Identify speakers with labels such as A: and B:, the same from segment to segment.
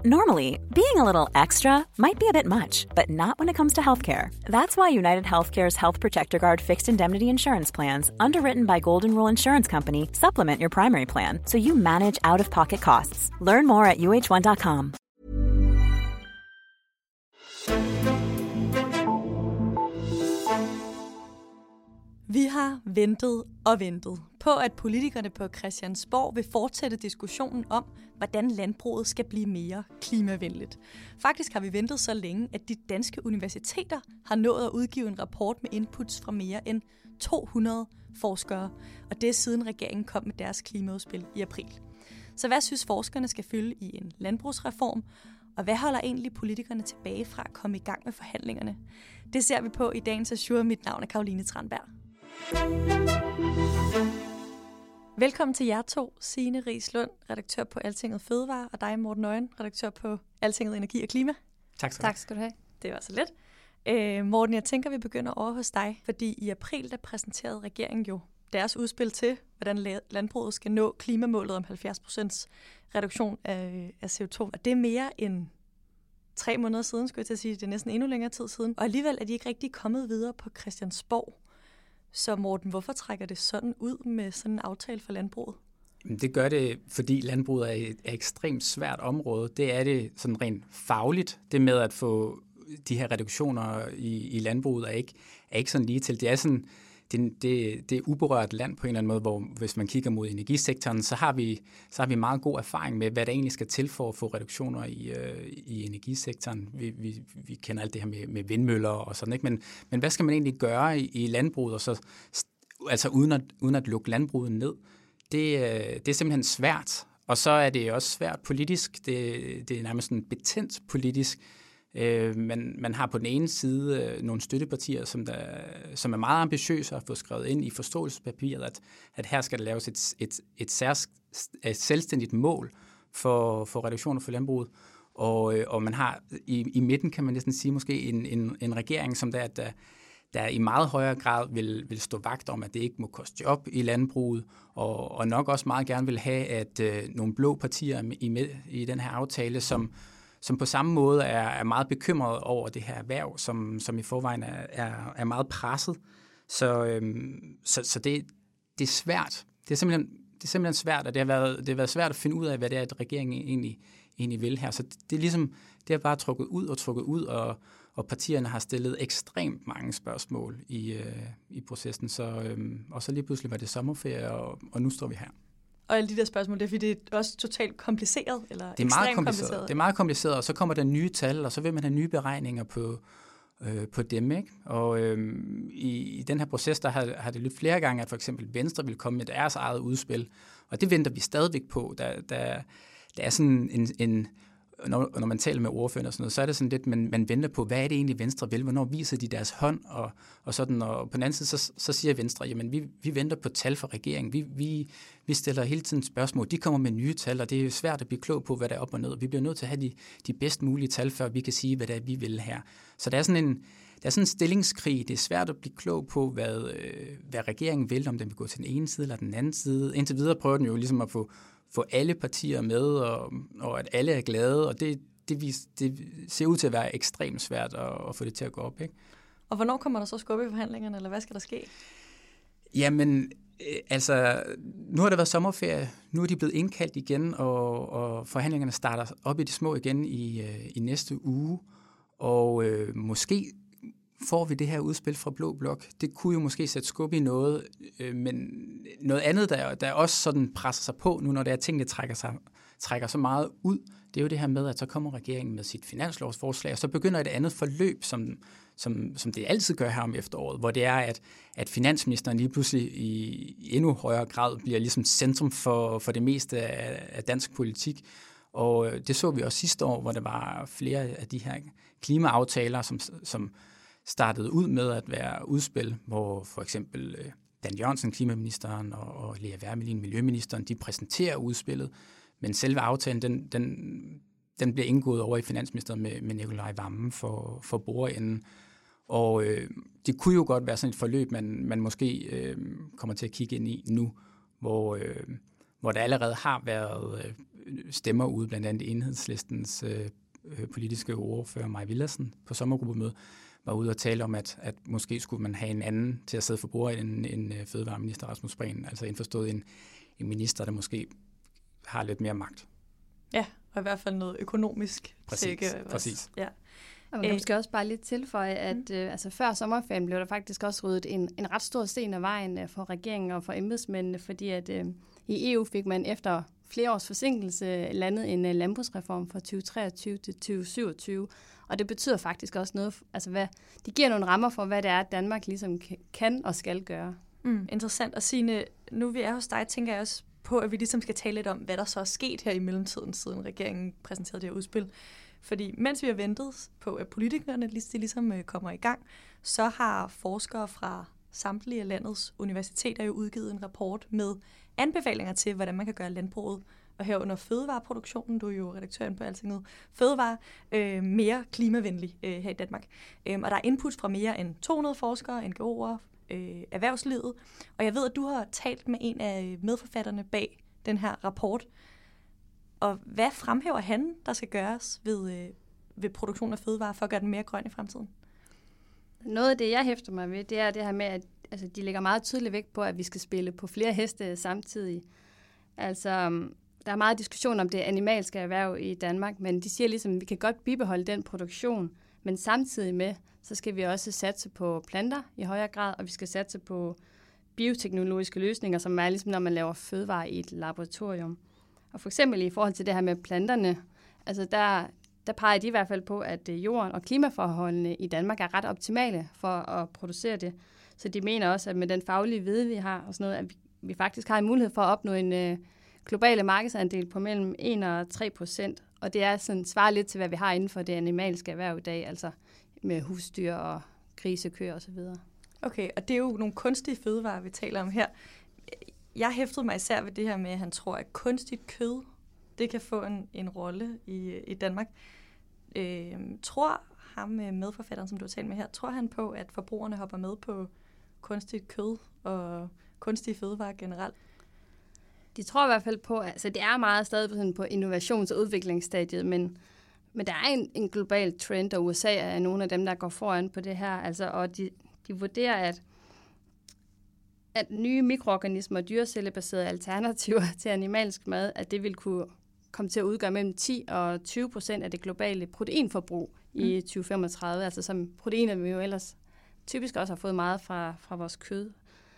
A: Normally, being a little extra might be a bit much, but not when it comes to healthcare. That's why United Healthcare's Health Protector Guard fixed indemnity insurance plans, underwritten by Golden Rule Insurance Company, supplement your primary plan so you manage out-of-pocket costs. Learn more at uh1.com.
B: Vi har ventet og ventet på, at politikerne på Christiansborg vil fortsætte diskussionen om, hvordan landbruget skal blive mere klimavenligt. Faktisk har vi ventet så længe, at de danske universiteter har nået at udgive en rapport med inputs fra mere end 200 forskere, og det er siden regeringen kom med deres klimaudspil i april. Så hvad synes forskerne skal fylde i en landbrugsreform, og hvad holder egentlig politikerne tilbage fra at komme i gang med forhandlingerne? Det ser vi på i dagens Azure. Mit navn er Caroline Tranberg. Velkommen til jer to, Signe Riislund, redaktør på Altinget Fødevare, og dig, Morten Øjen, redaktør på Altinget Energi og Klima.
C: Tak skal du have.
B: Det var så let. Morten, jeg tænker, vi begynder over hos dig, fordi i april der præsenterede regeringen jo deres udspil til, hvordan landbruget skal nå klimamålet om 70% reduktion af CO2. Og det er mere end 3 måneder siden, skulle jeg til at sige. Det er næsten endnu længere tid siden. Og alligevel er de ikke rigtig kommet videre på Christiansborg. Så Morten, hvorfor trækker det sådan ud med sådan en aftale for landbruget?
C: Det gør det, fordi landbruget er et ekstremt svært område. Det er det sådan rent fagligt. Det med at få de her reduktioner i landbruget er ikke sådan lige til. Det er sådan det er uberørt land på en eller anden måde, hvor hvis man kigger mod energisektoren, så har vi meget god erfaring med, hvad der egentlig skal til for at få reduktioner i energisektoren. Vi kender alt det her med vindmøller og sådan, ikke? Men hvad skal man egentlig gøre i landbruget, og så, altså uden at lukke landbruget ned? Det er simpelthen svært, og så er det også svært politisk. Det er nærmest sådan betændt politisk. Man har på den ene side nogle støttepartier, som er meget ambitiøse og har fået skrevet ind i forståelsespapiret, at her skal der laves et selvstændigt mål for reduktioner for landbruget. Og man har i midten, kan man næsten sige, måske en regering, som der i meget højere grad vil stå vagt om, at det ikke må koste job i landbruget, og nok også meget gerne vil have, at nogle blå partier er med i den her aftale, som på samme måde er meget bekymret over det her erhverv, som i forvejen er meget presset. Så det er svært. Det er simpelthen svært, og det har været svært at finde ud af, hvad det er, at regeringen egentlig vil her. Så det er ligesom, det har bare trukket ud, og partierne har stillet ekstremt mange spørgsmål i processen. Og så lige pludselig var det sommerferie, og nu står vi her.
B: Og alle de der spørgsmål, det er fordi, det er også totalt kompliceret, eller
C: det er
B: ekstremt kompliceret.
C: Det er meget kompliceret, og så kommer der nye tal, og så vil man have nye beregninger på dem, ikke? Og i den her proces, der har det lyttet flere gange, at for eksempel Venstre vil komme med deres eget udspil, og det venter vi stadigvæk på. Der er sådan en når man taler med ordførerne og sådan noget, så er det sådan lidt, man venter på, hvad er det egentlig Venstre vil, hvornår viser de deres hånd, og sådan, og på den anden side, så siger Venstre, jamen vi venter på tal fra regeringen, vi stiller hele tiden spørgsmål, de kommer med nye tal, og det er jo svært at blive klog på, hvad der er op og ned, og vi bliver nødt til at have de bedst mulige tal, før vi kan sige, hvad det er, vi vil her. Så der er sådan en stillingskrig, det er svært at blive klog på, hvad regeringen vil, om den vil gå til den ene side eller den anden side. Indtil videre prøver den jo ligesom at få alle partier med, og at alle er glade, og det ser ud til at være ekstremt svært at få det til at gå op, ikke?
B: Og hvornår kommer der så skub i forhandlingerne, eller hvad skal der ske?
C: Jamen, altså, nu har der været sommerferie, nu er de blevet indkaldt igen, og forhandlingerne starter op i det små igen i næste uge, og måske får vi det her udspil fra Blå Blok. Det kunne jo måske sætte skub i noget, men noget andet, der også sådan presser sig på nu, når det er tingene trækker så meget ud, det er jo det her med, at så kommer regeringen med sit finanslovsforslag, og så begynder et andet forløb, som det altid gør her om efteråret, hvor det er, at finansministeren lige pludselig i endnu højere grad bliver ligesom centrum for det meste af dansk politik. Og det så vi også sidste år, hvor der var flere af de her klimaaftaler, som startede ud med at være udspil, hvor for eksempel Dan Jørgensen, klimaministeren, og Lea Wermelin, miljøministeren, de præsenterer udspillet, men selve aftalen, den bliver indgået over i Finansministeriet med Nicolai Wammen for bordenden. Og det kunne jo godt være sådan et forløb, man måske kommer til at kigge ind i nu, hvor der allerede har været stemmer ude, blandt andet Enhedslistens politiske ordfører, Mai Villadsen, på sommergruppemøde, var ude og tale om, at måske skulle man have en anden til at sidde for bordet end fødevareminister Rasmus Prehn, altså indforstået en minister, der måske har lidt mere magt.
B: Ja, og i hvert fald noget økonomisk.
C: Præcis.
B: Ja.
D: Og man kan måske også bare lidt tilføje, at før sommerferien blev der faktisk også ryddet en ret stor sten af vejen for regeringen og for embedsmændene, fordi at i EU fik man efter flere års forsinkelse landet en landbrugsreform fra 2023 til 2027, og det betyder faktisk også noget, altså det giver nogle rammer for, hvad det er, Danmark ligesom kan og skal gøre.
B: Interessant. Og Signe, nu vi er hos dig, tænker jeg også på, at vi ligesom skal tale lidt om, hvad der så er sket her i mellemtiden, siden regeringen præsenterede det her udspil. Fordi mens vi har ventet på, at politikerne ligesom kommer i gang, så har forskere fra samtlige af landets universiteter jo udgivet en rapport med anbefalinger til, hvordan man kan gøre landbruget, og herunder fødevareproduktionen, du er jo redaktøren på Altinget, fødevare, mere klimavenlig her i Danmark. Og der er inputs fra mere end 200 forskere, NGO'er, erhvervslivet, og jeg ved, at du har talt med en af medforfatterne bag den her rapport. Og hvad fremhæver han, der skal gøres ved produktion af fødevarer for at gøre den mere grøn i fremtiden?
D: Noget af det, jeg hæfter mig ved, det er det her med, at de lægger meget tydeligt vægt på, at vi skal spille på flere heste samtidig. Altså, der er meget diskussion om det animalske erhverv i Danmark, men de siger ligesom, at vi kan godt bibeholde den produktion, men samtidig med, så skal vi også satse på planter i højere grad, og vi skal satse på bioteknologiske løsninger, som er ligesom, når man laver fødevarer i et laboratorium. Og for eksempel i forhold til det her med planterne, altså der peger de i hvert fald på, at jorden og klimaforholdene i Danmark er ret optimale for at producere det. Så de mener også, at med den faglige viden, vi har, og sådan noget, at vi faktisk har en mulighed for at opnå en globale markedsandel på mellem 1% og 3%. Og det er sådan, svarer lidt til, hvad vi har inden for det animalske erhverv i dag, altså med husdyr og grise, køer osv.
B: Okay, og det er jo nogle kunstige fødevarer, vi taler om her. Jeg hæftede mig især ved det her med, at han tror, at kunstigt kød, det kan få en rolle i Danmark. Tror ham medforfatteren, som du har talt med her, tror han på, at forbrugerne hopper med på kunstigt kød og kunstige fødevarer generelt?
D: De tror i hvert fald på, altså det er meget stadig på innovations- og udviklingsstadiet, men der er en global trend, og USA er nogle af dem, der går foran på det her, altså, og de vurderer, at nye mikroorganismer og dyrecellebaserede alternativer til animalsk mad, at det vil kunne komme til at udgøre mellem 10 og 20% af det globale proteinforbrug i 2035, altså som proteiner vi jo ellers typisk også har fået meget fra vores kød.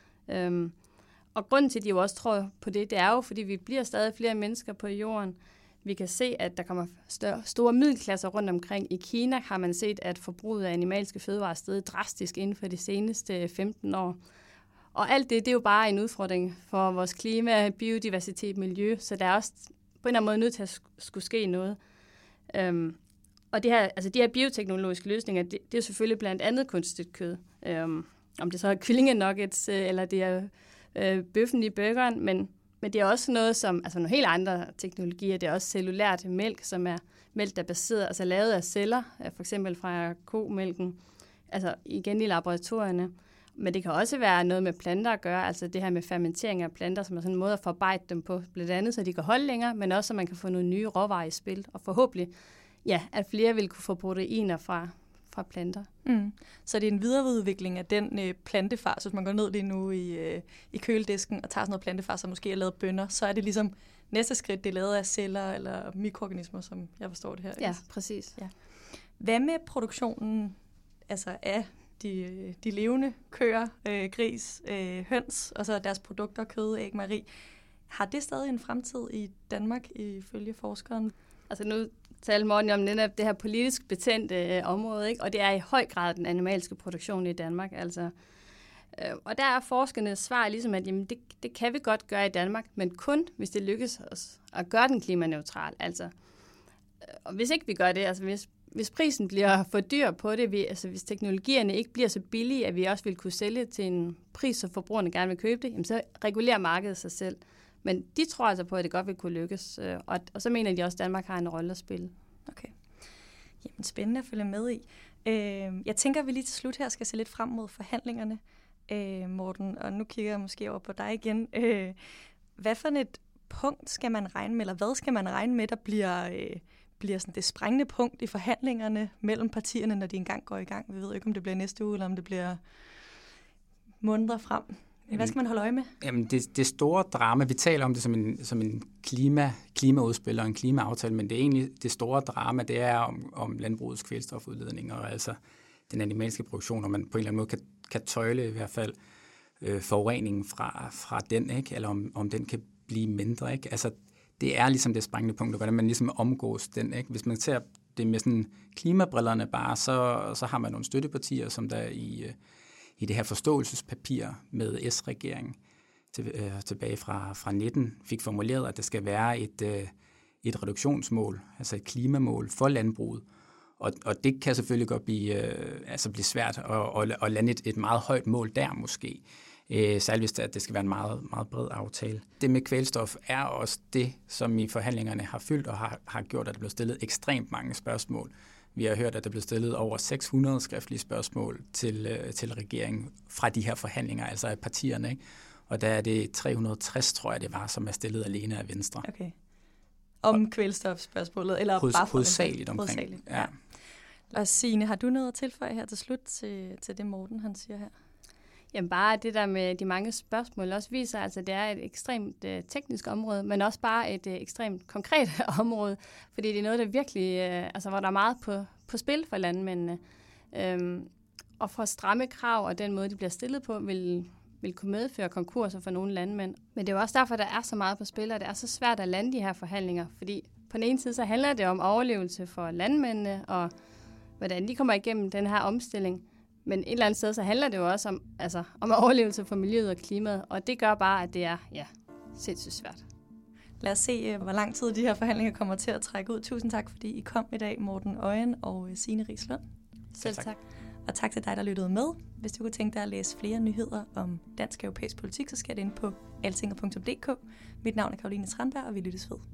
D: Og grunden til, at de jo også tror på det er jo, fordi vi bliver stadig flere mennesker på jorden. Vi kan se, at der kommer store middelklasser rundt omkring. I Kina har man set, at forbruget af animalske fødevarer er steget drastisk inden for de seneste 15 år. Og alt det er jo bare en udfordring for vores klima, biodiversitet, miljø, så der er også på en eller anden måde nødt til at skulle ske noget. Og de her bioteknologiske løsninger, det er selvfølgelig blandt andet kunstigt kød. Om det så er kyllingenuggets, eller det er bøffen i burgeren, men det er også noget som, altså nogle helt andre teknologier, det er også cellulært mælk, som er mælk, der er baseret, altså lavet af celler, for eksempel fra komælken, altså igen i laboratorierne. Men det kan også være noget med planter at gøre, altså det her med fermentering af planter, som er sådan en måde at forarbejde dem på, blandt andet, så de kan holde længere, men også så man kan få nogle nye råvarer i spil, og forhåbentlig, at flere vil kunne få proteiner fra planter.
B: Så det er en videreudvikling af den plantefars, hvis man går ned lige nu i køledisken og tager sådan noget plantefars, som måske er lavet bønner, så er det ligesom næste skridt, det er lavet af celler eller mikroorganismer, som jeg forstår det her.
D: Ja, præcis.
B: Ja. Hvad med produktionen altså af de levende køer, gris, høns, og så deres produkter, kød, æg, mejeri? Har det stadig en fremtid i Danmark ifølge forskeren?
D: Altså nu talte Morten om det her politisk betændte område, ikke? Og det er i høj grad den animalske produktion i Danmark. Altså. Og der er forskernes svar ligesom, at jamen, det kan vi godt gøre i Danmark, men kun hvis det lykkes os at gøre den klimaneutral. Altså. Og hvis ikke vi gør det, altså hvis prisen bliver for dyr på det, hvis teknologierne ikke bliver så billige, at vi også vil kunne sælge til en pris, så forbrugerne gerne vil købe det, jamen, så regulerer markedet sig selv. Men de tror altså på, at det godt vil kunne lykkes, og så mener de også, at Danmark har en rolle at spille.
B: Okay. Jamen, spændende at følge med i. Jeg tænker, at vi lige til slut her skal se lidt frem mod forhandlingerne, Morten, og nu kigger jeg måske over på dig igen. Hvad for et punkt skal man regne med, eller hvad skal man regne med, der bliver sådan det sprængende punkt i forhandlingerne mellem partierne, når de engang går i gang? Vi ved ikke, om det bliver næste uge, eller om det bliver måneder frem. Hvad skal man holde øje med?
C: Jamen, det store drama, vi taler om det som en klimaudspil og en klimaaftale, men det er egentlig det store drama, det er om landbrugets kvælstofudledning og altså den animalske produktion, og man på en eller anden måde kan tøjle i hvert fald forureningen fra den, ikke? Eller om den kan blive mindre. Ikke? Altså, det er ligesom det sprængende punkt, hvordan man ligesom omgås den. Ikke? Hvis man ser det med sådan klimabrillerne bare, så har man nogle støttepartier, som der i det her forståelsespapir med S-regeringen tilbage fra 19 fik formuleret, at der skal være et reduktionsmål, altså et klimamål for landbruget. Og det kan selvfølgelig godt blive svært at lande et meget højt mål der måske. Særligt hvis det skal være en meget, meget bred aftale. Det med kvælstof er også det, som i forhandlingerne har fyldt og har gjort, at der blev stillet ekstremt mange spørgsmål. Vi har hørt, at der blev stillet over 600 skriftlige spørgsmål til regeringen fra de her forhandlinger, altså af partierne. Ikke? Og der er det 360, tror jeg det var, som er stillet alene af Venstre.
B: Okay. Om kvælstofspørgsmålet, eller bare
C: hovedsageligt omkring. Ja.
B: Og Signe, har du noget at tilføje her til slut til det, Morten han siger her?
D: Jamen bare det der med de mange spørgsmål også viser, altså det er et ekstremt teknisk område, men også bare et ekstremt konkret område, fordi det er noget, der virkelig, hvor der er meget på spil for landmændene. Og for stramme krav og den måde, de bliver stillet på, vil kunne medføre konkurser for nogle landmænd. Men det er jo også derfor, der er så meget på spil, og det er så svært at lande de her forhandlinger, fordi på den ene side, så handler det om overlevelse for landmændene, og hvordan de kommer igennem den her omstilling. Men et eller andet sted, så handler det jo også om overlevelse for miljøet og klimaet, og det gør bare, at det er sindssygt svært.
B: Lad os se, hvor lang tid de her forhandlinger kommer til at trække ud. Tusind tak, fordi I kom i dag, Morten Øjen og Signe Riislund.
D: Selv tak.
B: Og tak til dig, der lyttede med. Hvis du kunne tænke dig at læse flere nyheder om dansk og europæisk politik, så skal det ind på altinget.dk. Mit navn er Karoline Tranberg, og vi lyttes ved.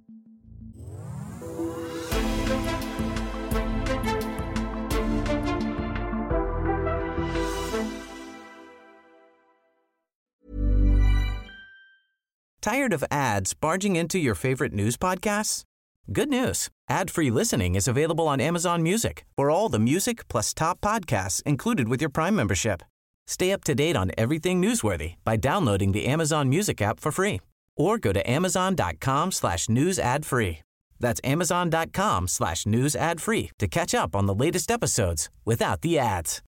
E: Tired of ads barging into your favorite news podcasts? Good news. Ad-free listening is available on Amazon Music for all the music plus top podcasts included with your Prime membership. Stay up to date on everything newsworthy by downloading the Amazon Music app for free or go to amazon.com/news ad free. That's amazon.com/news ad free to catch up on the latest episodes without the ads.